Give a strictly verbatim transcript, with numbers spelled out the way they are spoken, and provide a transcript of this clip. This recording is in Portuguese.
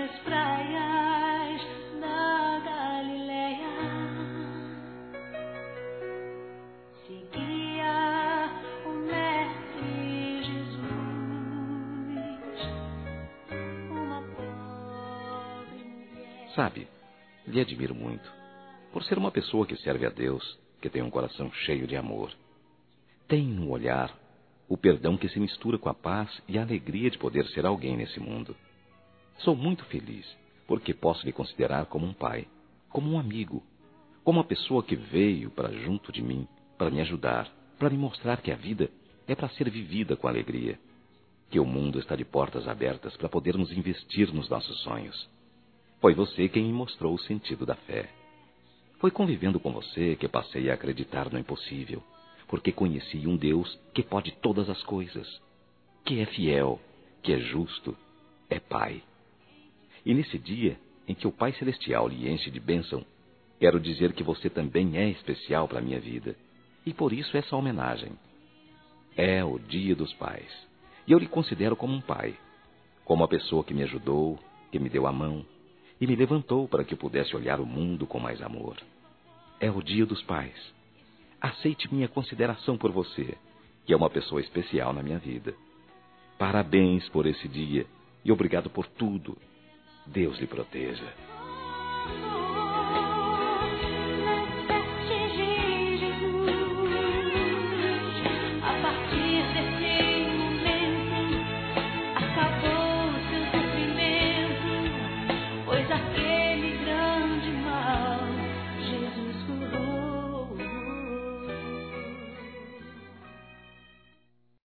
nas praias da Galileia, seguia o mestre Jesus, uma pobre mulher. Sabe, lhe admiro muito, por ser uma pessoa que serve a Deus, que tem um coração cheio de amor. Tem no olhar o perdão que se mistura com a paz e a alegria de poder ser alguém nesse mundo. Sou muito feliz, porque posso lhe considerar como um pai, como um amigo, como uma pessoa que veio para junto de mim, para me ajudar, para me mostrar que a vida é para ser vivida com alegria, que o mundo está de portas abertas para podermos investir nos nossos sonhos. Foi você quem me mostrou o sentido da fé. Foi convivendo com você que passei a acreditar no impossível, porque conheci um Deus que pode todas as coisas, que é fiel, que é justo, é Pai. E nesse dia em que o Pai Celestial lhe enche de bênção, quero dizer que você também é especial para a minha vida, e por isso essa homenagem. É o Dia dos Pais, e eu lhe considero como um pai, como a pessoa que me ajudou, que me deu a mão, e me levantou para que eu pudesse olhar o mundo com mais amor. É o Dia dos Pais. Aceite minha consideração por você, que é uma pessoa especial na minha vida. Parabéns por esse dia e obrigado por tudo. Deus lhe proteja.